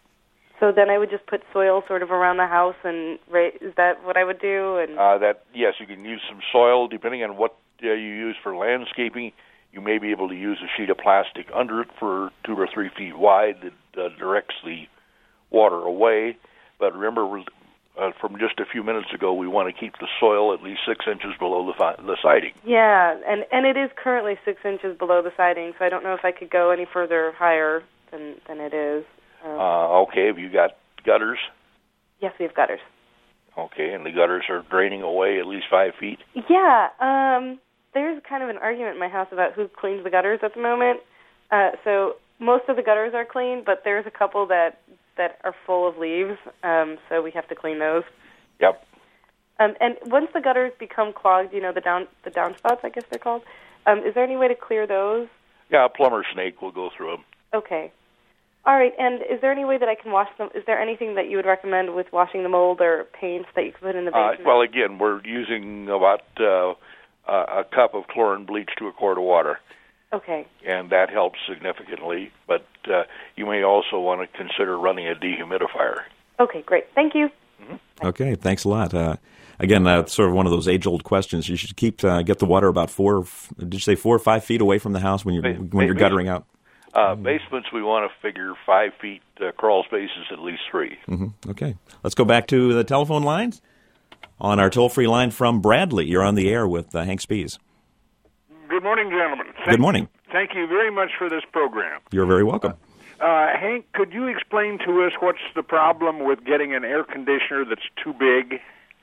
so then I would just put soil sort of around the house, and ra- is that what I would do? And uh, that yes, you can use some soil depending on what uh, you use for landscaping. You may be able to use a sheet of plastic under it for two or three feet wide that uh, directs the water away. But remember, uh, from just a few minutes ago, we want to keep the soil at least six inches below the fi- the siding. Yeah, and and it is currently six inches below the siding, so I don't know if I could go any further higher than than it is. Um, uh, okay, have you got gutters? Yes, we have gutters. Okay, and the gutters are draining away at least five feet? Yeah, um, there's kind of an argument in my house about who cleans the gutters at the moment. Uh, so most of the gutters are clean, but there's a couple that that are full of leaves, um, so we have to clean those. Yep. Um, and once the gutters become clogged, you know, the down the downspouts, I guess they're called, um, is there any way to clear those? Yeah, a plumber snake will go through them. Okay. All right, and is there any way that I can wash them? Is there anything that you would recommend with washing the mold or paints that you could put in the basement? Uh, well, again, we're using about uh, a cup of chlorine bleach to a quart of water. Okay. And that helps significantly, but uh, you may also want to consider running a dehumidifier. Okay, great. Thank you. Mm-hmm. Okay, thanks a lot. Uh, again, uh, sort of one of those age-old questions. You should keep uh, get the water about four. Did you say four or five feet away from the house when you're Ba- when you're ba- guttering out? Uh, basements, we want to figure five feet. Uh, crawl spaces, at least three. Mm-hmm. Okay, let's go back to the telephone lines. On our toll-free line from Bradley, you're on the air with uh, Hank Spies. Good morning, gentlemen. Thank Good morning. You, thank you very much for this program. You're very welcome. Uh, Hank, could you explain to us what's the problem with getting an air conditioner that's too big?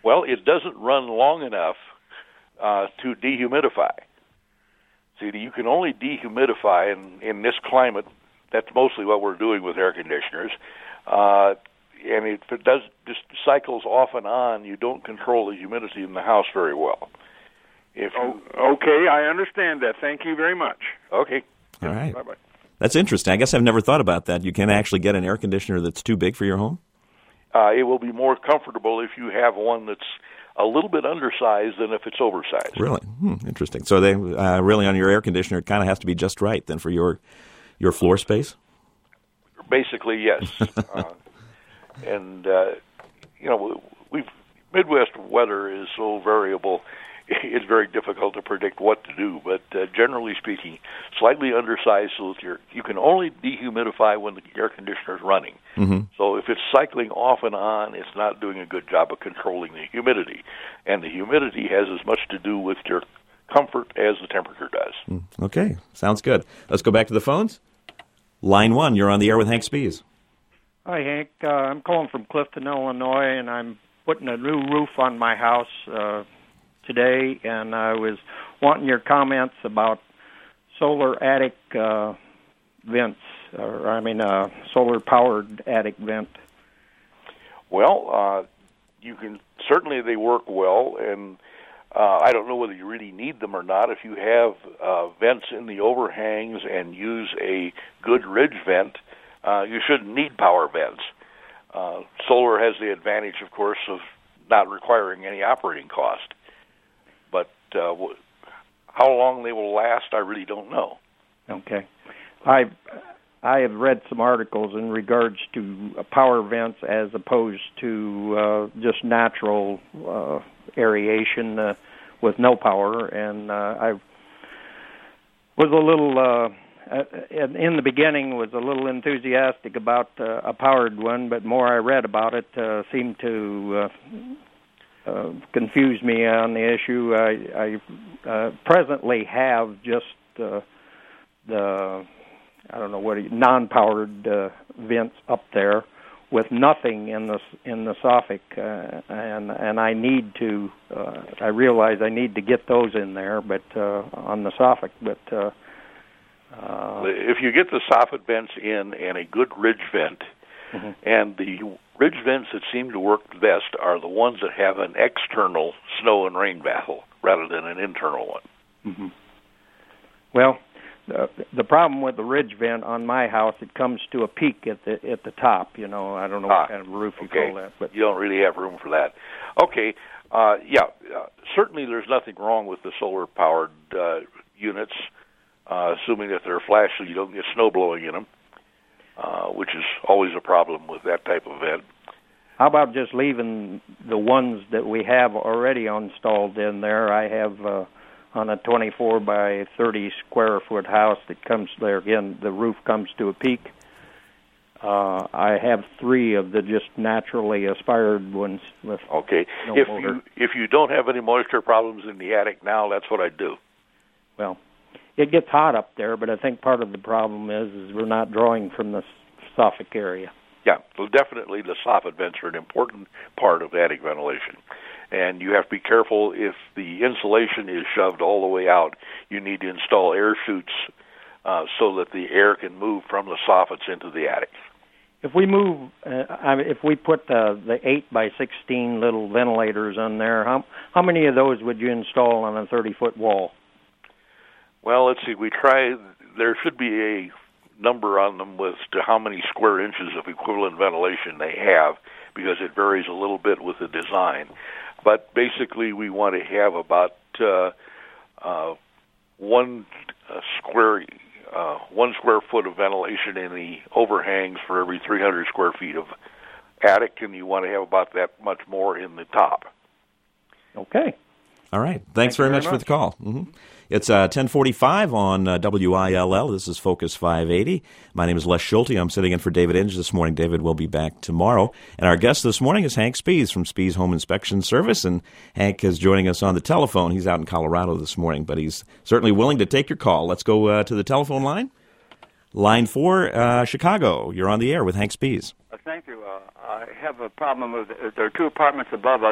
Well, it doesn't run long enough uh, to dehumidify. See, you can only dehumidify in, in this climate. That's mostly what we're doing with air conditioners. Uh, and if it does just cycles off and on, you don't control the humidity in the house very well. If you, oh, okay, I understand that. Thank you very much. Okay. All right. Bye-bye. That's interesting. I guess I've never thought about that. You can actually get an air conditioner that's too big for your home? Uh, it will be more comfortable if you have one that's a little bit undersized than if it's oversized. Really? Hmm, interesting. So they uh, really on your air conditioner, it kind of has to be just right then for your your floor space? Basically, yes. uh, and, uh, you know, we've Midwest weather is so variable, it's very difficult to predict what to do. But uh, generally speaking, slightly undersized so that you're, you can only dehumidify when the air conditioner is running. Mm-hmm. So if it's cycling off and on, it's not doing a good job of controlling the humidity. And the humidity has as much to do with your comfort as the temperature does. Okay, sounds good. Let's go back to the phones. Line one, you're on the air with Hank Spees. Hi, Hank. Uh, I'm calling from Clifton, Illinois, and I'm putting a new roof on my house uh, today, and I was wanting your comments about solar attic uh, vents, or I mean, uh, solar-powered attic vent. Well, uh, you can certainly they work well, and uh, I don't know whether you really need them or not. If you have uh, vents in the overhangs and use a good ridge vent, uh, you shouldn't need power vents. Uh, solar has the advantage, of course, of not requiring any operating cost. But uh, w- how long they will last, I really don't know. Okay. I I have read some articles in regards to uh, power vents as opposed to uh, just natural uh, aeration uh, with no power, and uh, I was a little, uh, in the beginning, was a little enthusiastic about uh, a powered one, but more I read about it uh, seemed to uh, uh, confuse me on the issue. I, I uh, presently have just uh, the, I don't know what, non-powered uh, vents up there with nothing in the in the soffit, uh, and and I need to. Uh, I realize I need to get those in there, but uh, on the soffit. But uh, uh, if you get the soffit vents in and a good ridge vent, mm-hmm. and the ridge vents that seem to work best are the ones that have an external snow and rain baffle rather than an internal one. Mm-hmm. Well. The, the problem with the ridge vent on my house, it comes to a peak at the at the top. You know, I don't know ah, what kind of roof you okay. call that, but you don't really have room for that. Okay, uh, yeah, uh, certainly there's nothing wrong with the solar-powered uh, units, uh, assuming that they're flash so you don't get snow blowing in them, uh, which is always a problem with that type of vent. How about just leaving the ones that we have already installed in there? I have. Uh, on a twenty-four by thirty square foot house that comes there, again, the roof comes to a peak. Uh, I have three of the just naturally aspired ones. With okay. No if motor. you if you don't have any moisture problems in the attic now, that's what I do. Well, it gets hot up there, but I think part of the problem is is we're not drawing from the soffit area. Yeah, well, definitely the soffit vents are an important part of attic ventilation. And you have to be careful if the insulation is shoved all the way out. You need to install air chutes uh, so that the air can move from the soffits into the attic. If we move, uh, I mean, if we put the the eight by sixteen little ventilators on there, how how many of those would you install on a thirty foot wall? Well, let's see. We try. There should be a number on them with to how many square inches of equivalent ventilation they have, because it varies a little bit with the design. But basically, we want to have about uh, uh, one uh, square uh, one square foot of ventilation in the overhangs for every three hundred square feet of attic, and you want to have about that much more in the top. Okay. All right. Thanks Thank very, very much, much for the call. Mm-hmm. It's uh, ten forty-five on uh, W I L L. This is Focus five eighty. My name is Les Schulte. I'm sitting in for David Inge this morning. David will be back tomorrow. And our guest this morning is Hank Spees from Spees Home Inspection Service. And Hank is joining us on the telephone. He's out in Colorado this morning, but he's certainly willing to take your call. Let's go uh, to the telephone line. Line four, uh, Chicago. You're on the air with Hank Spees. Uh, thank you. Uh, I have a problem with, uh, there are two apartments above us,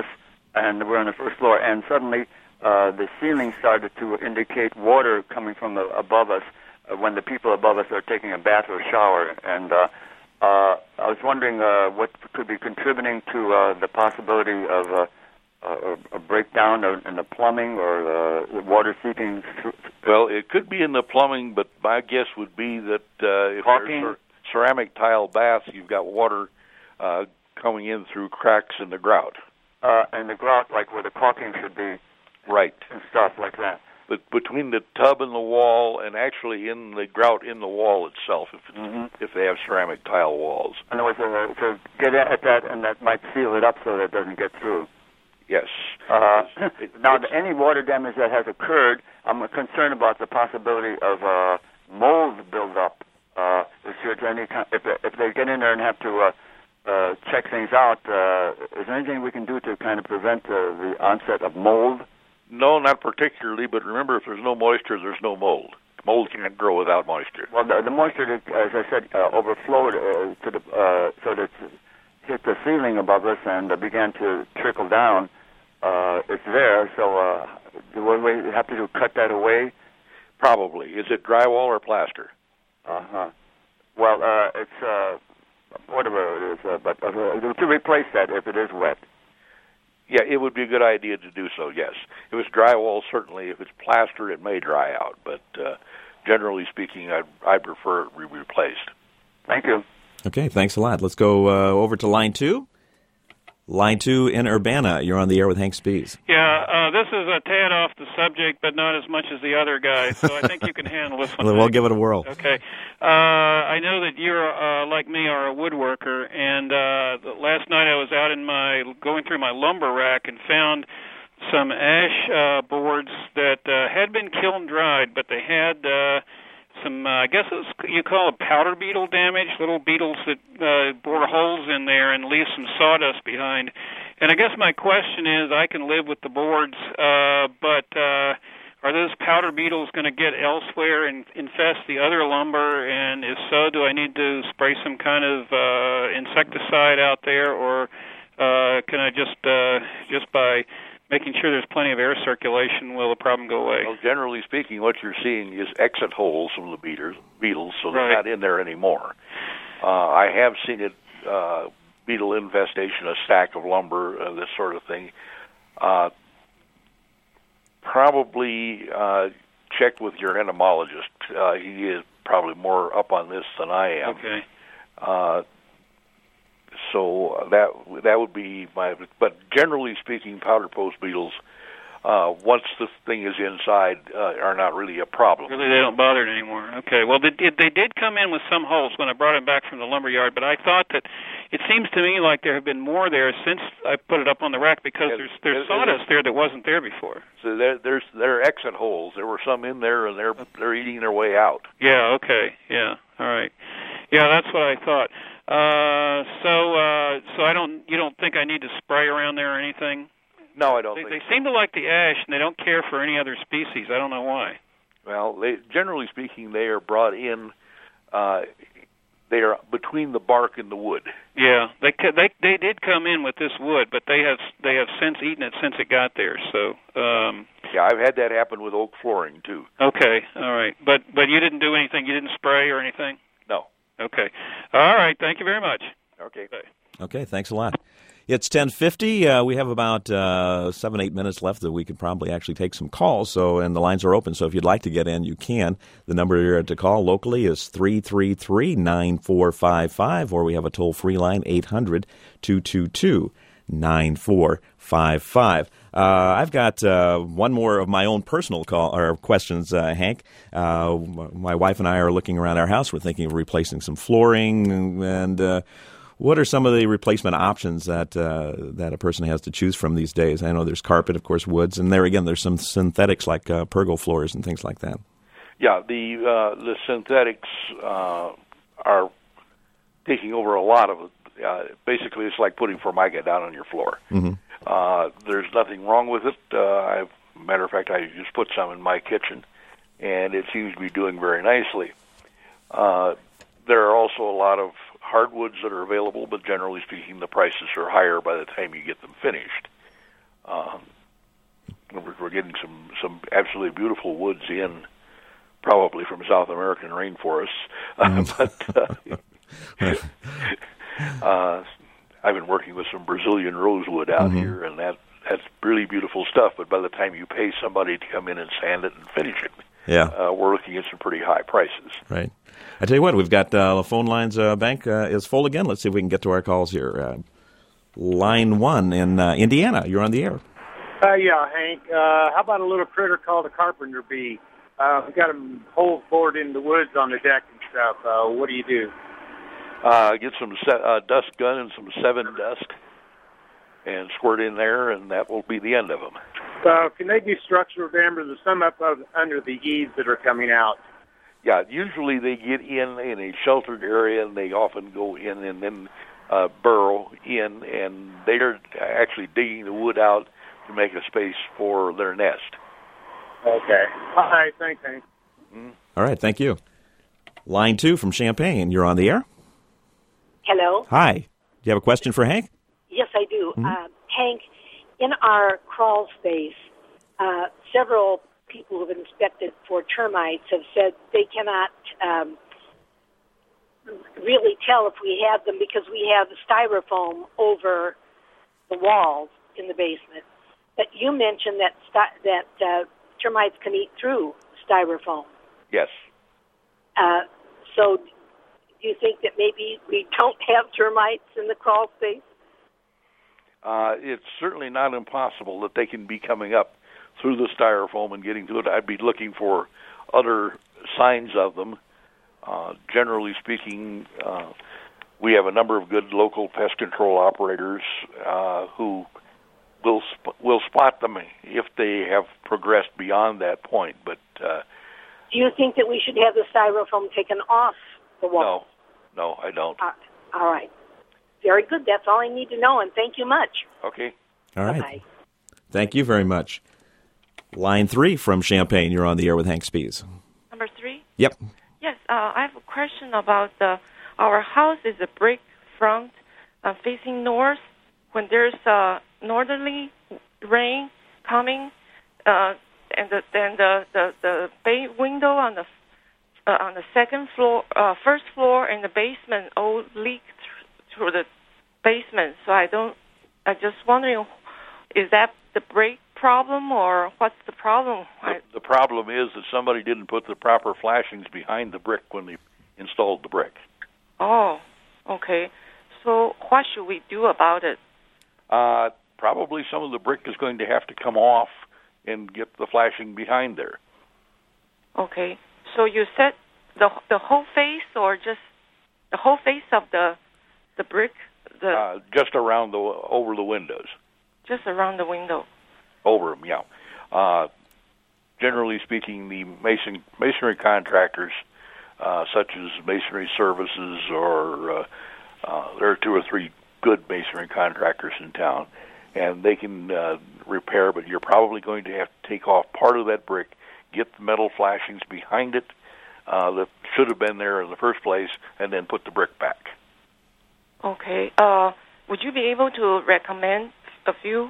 and we're on the first floor, and suddenly uh, the ceiling started to indicate water coming from the, above us uh, when the people above us are taking a bath or shower. And uh, uh, I was wondering uh, what could be contributing to uh, the possibility of uh, a, a breakdown in the plumbing or uh, water seeping. Well, it could be in the plumbing, but my guess would be that uh, if Caulking? there's cer- ceramic tile baths, you've got water uh, coming in through cracks in the grout. Uh, and the grout, like where the caulking should be. Right. And stuff like that. But between the tub and the wall, and actually in the grout in the wall itself, if it's, Mm-hmm. if they have ceramic tile walls. In other words, uh, to get at that, and that might seal it up so that it doesn't get through. Yes. Uh, now, any water damage that has occurred, I'm concerned about the possibility of uh, mold buildup. Uh, is there any kind, if if they get in there and have to uh, uh, check things out, uh, is there anything we can do to kind of prevent uh, the onset of mold? No, not particularly, but remember, if there's no moisture, there's no mold. Mold can't grow without moisture. Well, the, the moisture, as I said, uh, overflowed uh, to the uh, so that it hit the ceiling above us and uh, began to trickle down. Uh, it's there, so uh, do we have to do, cut that away? Probably. Is it drywall or plaster? Uh-huh. Well, uh, it's uh, whatever it is, uh, but uh, to replace that if it is wet. Yeah, it would be a good idea to do so, yes. If it's drywall, certainly. If it's plaster, it may dry out, but uh, generally speaking, I'd, I'd prefer it be replaced. Thank you. Okay, thanks a lot. Let's go uh, over to line two. Line two in Urbana. You're on the air with Hank Spees. Yeah, uh, this is a tad off the subject, but not as much as the other guy, so I think you can handle this one. Well, we'll give it a whirl. Okay. Uh, I know that you're, uh, like me, are a woodworker, and uh, the, last night I was out in my, going through my lumber rack and found some ash uh, boards that uh, had been kiln dried, but they had uh, some, uh, I guess it was, you call it powder beetle damage, little beetles that uh, bore holes in there and leave some sawdust behind. And I guess my question is, I can live with the boards, uh, but uh, are those powder beetles going to get elsewhere and infest the other lumber? And if so, do I need to spray some kind of uh, insecticide out there, or uh, can I just uh, just by making sure there's plenty of air circulation, will the problem go away? Well, generally speaking, what you're seeing is exit holes from the beaters, beetles, so they're Right. not in there anymore. Uh, I have seen it, uh, beetle infestation, a stack of lumber, uh, this sort of thing. Uh, probably uh, check with your entomologist. Uh, he is probably more up on this than I am. Okay. Uh, so that that would be my. But generally speaking, powder post beetles, uh, once the thing is inside, uh, are not really a problem. Really, they don't bother it anymore. Okay. Well, they did, they did come in with some holes when I brought them back from the lumber yard, but I thought that it seems to me like there have been more there since I put it up on the rack, because there's there's sawdust there that wasn't there before. So there, there's there are exit holes. There were some in there, and they're they're eating their way out. Yeah. Okay. Yeah. All right. Yeah, that's what I thought. Uh, so, uh, so I don't. You don't think I need to spray around there or anything? No, I don't They, think they so. seem to like the ash, and they don't care for any other species. I don't know why. Well, they, generally speaking, they are brought in. Uh, they are between the bark and the wood. Yeah, they ca- they they did come in with this wood, but they have they have since eaten it since it got there. So. Um, Yeah, I've had that happen with oak flooring too. okay. All right. But but you didn't do anything. You didn't spray or anything. No. Okay. All right. Thank you very much. Okay. Okay, thanks a lot. It's ten fifty. Uh, we have about uh, seven, eight minutes left that we could probably actually take some calls. So, and the lines are open. So if you'd like to get in, you can. The number to call locally is three three three, nine four five five, or we have a toll-free line, eight hundred, two two two, nine four five five. Uh, I've got uh, one more of my own personal call or questions, uh, Hank. Uh, my wife and I are looking around our house. We're thinking of replacing some flooring, and, and uh, what are some of the replacement options that uh, that a person has to choose from these days? I know there's carpet, of course, woods, and there again, there's some synthetics like uh, pergo floors and things like that. Yeah, the uh, the synthetics uh, are taking over a lot of it. Uh, basically, it's like putting Formica down on your floor. Mm-hmm. Uh, there's nothing wrong with it. Uh, I've, matter of fact, I just put some in my kitchen, and it seems to be doing very nicely. Uh, there are also a lot of hardwoods that are available, but generally speaking, the prices are higher by the time you get them finished. Uh, we're, we're getting some, some absolutely beautiful woods in, probably from South American rainforests. Uh, but uh, uh, I've been working with some Brazilian rosewood out Mm-hmm. here, and that that's really beautiful stuff. But by the time you pay somebody to come in and sand it and finish it, Yeah. uh, we're looking at some pretty high prices. Right. I tell you what, we've got uh, the phone lines. Uh, bank uh, is full again. Let's see if we can get to our calls here. Uh, line one in uh, Indiana. You're on the air. Uh, yeah, Hank. Uh, how about a little critter called a carpenter bee? Uh, we got them holes bored in the woods on the deck and stuff. Uh, what do you do? Uh, get some se- uh, dust gun and some seven dust, and squirt in there, and that will be the end of them. Uh, can they do structural damage? There's some up of, under the eaves that are coming out. Yeah, usually they get in in a sheltered area, and they often go in and then uh, burrow in, and they're actually digging the wood out to make a space for their nest. Okay. All right. Thanks, Hank. Mm-hmm. All right, thank you. Line two from Champaign. You're on the air. Hello. Hi. Do you have a question for Hank? Yes, I do. Mhm. Uh, Hank, in our crawl space, uh, several people who have inspected for termites have said they cannot um, really tell if we have them because we have styrofoam over the walls in the basement. But you mentioned that sti- that uh, termites can eat through styrofoam. Yes. Uh, so do you think that maybe we don't have termites in the crawl space? Uh, it's certainly not impossible that they can be coming up through the styrofoam and getting to it. I'd be looking for other signs of them. Uh, generally speaking, uh, we have a number of good local pest control operators uh, who will sp- will spot them if they have progressed beyond that point. But uh, Do you think that we should have the styrofoam taken off the wall? no, no, I don't. Uh, all right. Very good. That's all I need to know, and thank you much. Okay. All right. Bye-bye. Thank you very much. Line three from Champaign. You're on the air with Hank Spees. Number three? Yep. Yes, uh, I have a question about the, our house is a brick front uh, facing north. When there's uh, northerly rain coming, uh, and the, then the the, the bay window on the uh, on the second floor, uh, first floor, and the basement all leak th- through the basement. So I don't. I'm just wondering, is that the brick problem or what's the problem? The, the problem is that somebody didn't put the proper flashings behind the brick when they installed the brick. Oh, okay. So what should we do about it? Uh, probably some of the brick is going to have to come off and get the flashing behind there. Okay. So you said the the whole face or just the whole face of the the brick, the Uh, just around the over the windows. just around the window. Over them, yeah. Uh, generally speaking, the mason masonry contractors, uh, such as Masonry Services, or uh, uh, there are two or three good masonry contractors in town, and they can uh, repair. But you're probably going to have to take off part of that brick, get the metal flashings behind it uh, that should have been there in the first place, and then put the brick back. Okay. Uh, would you be able to recommend a few?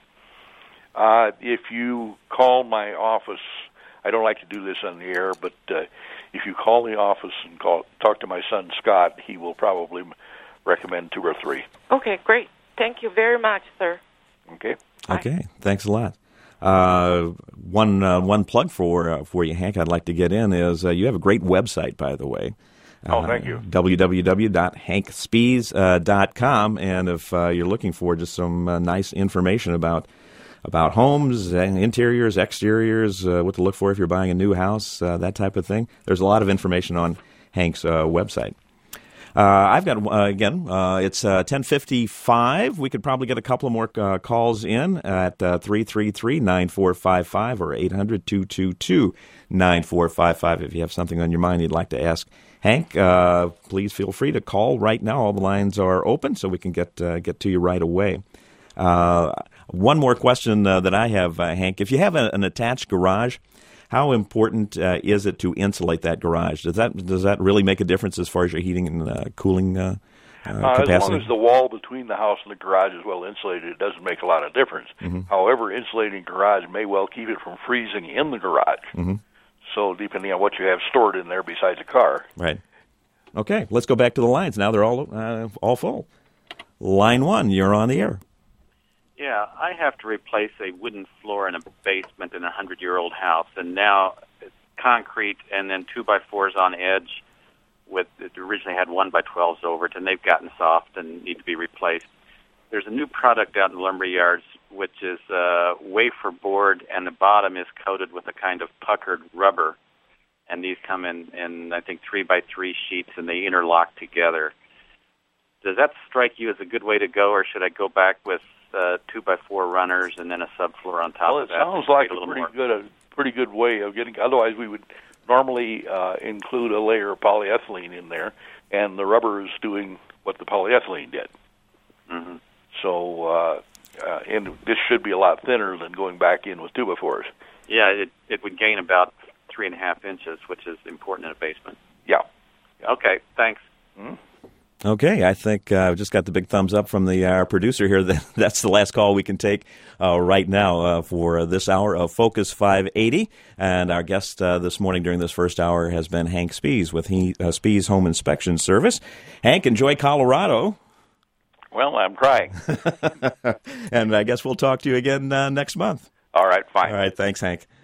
Uh, if you call my office, I don't like to do this on the air, but uh, if you call the office and call, talk to my son Scott, he will probably recommend two or three. Okay, great. Thank you very much, sir. Okay. Okay. Thanks a lot. Uh, one uh, one plug for uh, for you, Hank. I'd like to get in is uh, you have a great website, by the way. Oh, thank you. w w w dot hank spees dot com, and if uh, you're looking for just some uh, nice information about about homes, interiors, exteriors, uh, what to look for if you're buying a new house, uh, that type of thing, there's a lot of information on Hank's uh, website. Uh, I've got, uh, again, uh, it's uh, ten fifty-five. We could probably get a couple more uh, calls in at uh, three three three, nine four five five or eight hundred, two two two, nine four five five. If you have something on your mind you'd like to ask Hank, uh, please feel free to call right now. All the lines are open, so we can get uh, get to you right away. Uh, one more question uh, that I have, uh, Hank. If you have a, an attached garage, how important uh, is it to insulate that garage? Does that does that really make a difference as far as your heating and uh, cooling uh, uh, Uh, capacity? as long as the wall between the house and the garage is well insulated, it doesn't make a lot of difference. Mm-hmm. However, insulating garage may well keep it from freezing in the garage. Mm-hmm. So depending on what you have stored in there besides a car. Right. Okay, let's go back to the lines. Now they're all uh, all full. Line one, you're on the air. Yeah, I have to replace a wooden floor in a basement in a hundred-year-old house, and now it's concrete and then two by fours on edge. With it originally had one by twelves over it, and they've gotten soft and need to be replaced. There's a new product out in lumber yards, which is uh, wafer board, and the bottom is coated with a kind of puckered rubber. And these come in, in I think, three by three sheets, and they interlock together. Does that strike you as a good way to go, or should I go back with uh, two by four runners and then a subfloor on top Well, of it that? sounds like a a little pretty more. good, a pretty good way of getting. Otherwise, we would normally uh, include a layer of polyethylene in there, and the rubber is doing what the polyethylene did. Mm-hmm. So, uh, uh, and this should be a lot thinner than going back in with two by fours. Yeah, it it would gain about three and a half inches, which is important in a basement. Yeah. Okay, thanks. Mm-hmm. Okay, I think uh, I've just got the big thumbs up from the uh, producer here. That that's the last call we can take uh, right now uh, for uh, this hour of Focus five eighty. And our guest uh, this morning during this first hour has been Hank Spies with he, uh, Spies Home Inspection Service. Hank, enjoy Colorado. Well, I'm trying. And I guess we'll talk to you again uh, next month. All right, fine. All right, thanks, Hank.